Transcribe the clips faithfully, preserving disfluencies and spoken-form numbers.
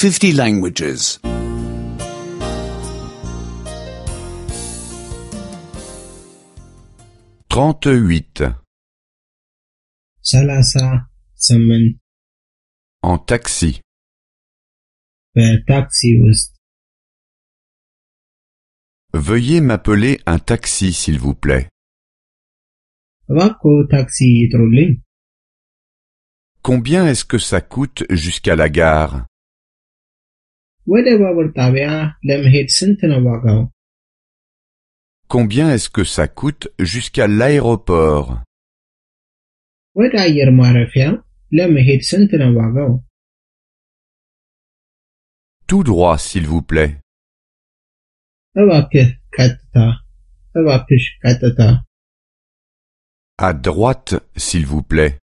fifty languages. trente-huit. ሰላሳ ስምንት En taxi. በታክሲ ውስጥ Veuillez m'appeler un taxi s'il vous plaît. እባክዎ ታክሲ ይጥሩልኝ። Combien est-ce que ça coûte jusqu'à la gare? ወደ ባቡር ጣቢያ ለመሄድ ስንት ነው ዋጋው? Combien est-ce que ça coûte jusqu'à l'aéroport? ወደ አየር ማረፊያ ለመሄድ ስንት ነው ዋጋው? Tout droit s'il vous plaît. እባክህ ቀጥታ፣ እባክሽ ቀጥታ። À droite s'il vous plaît.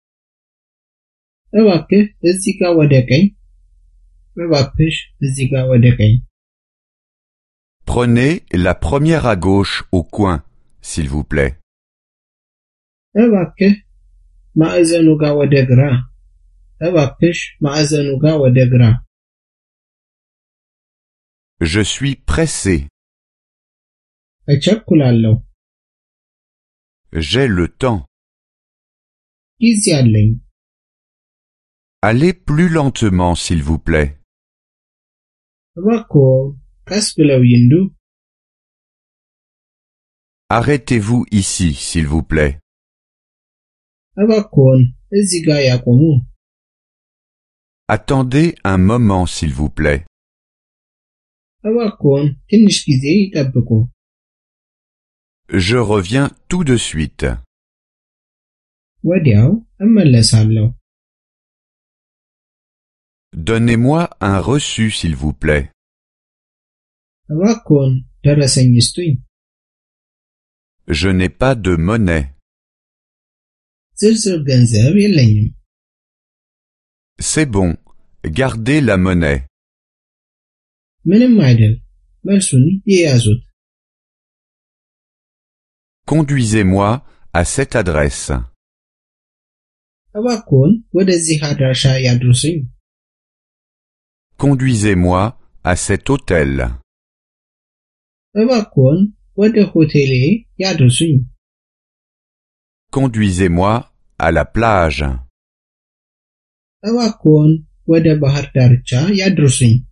እባክህ እዚህ ጋር ወደ ቀኝ፣ እባክሽ እዚህ ጋር ወደ ቀኝ። Prenez la première à gauche au coin, s'il vous plaît. እባክህ ማዕዘኑ ጋር ወደ ግራ፣ እባክሽ ማዕዘኑ ጋር ወደ ግራ። Je suis pressé. እቸኩላለሁ። J'ai le temps. ጊዜ አለኝ። Allez plus lentement, s'il vous plaît. እባክዎ ቀስ ብለው ይንዱ። Arrêtez-vous ici, s'il vous plaît. እባክዎን እዚህ ጋር ያቆሙ። Attendez un moment, s'il vous plaît. እባክዎን ትንሽ ጊዜ ይጠብቁ። Je reviens tout de suite. ወዲያው እመለሳለሁ። Donnez-moi un reçu, s'il vous plaît. እባክዎን ደረሰኝ ይስጡኝ። Je n'ai pas de monnaie. ዝርዝር ገንዘብ የለኝም። C'est bon, gardez la monnaie. ምንም አይደል፣ መልሱን ይያዙት። Conduisez-moi à cette adresse. እባክዎን ወደዚህ አድራሻ ያድርሱኝ። Conduisez-moi à cet hôtel. እባክዎን ወደ ሆቴሌ ያድርሱኝ። Conduisez-moi à la plage. እባክዎን ወደ ባህር ዳርቻ ያድርሱኝ።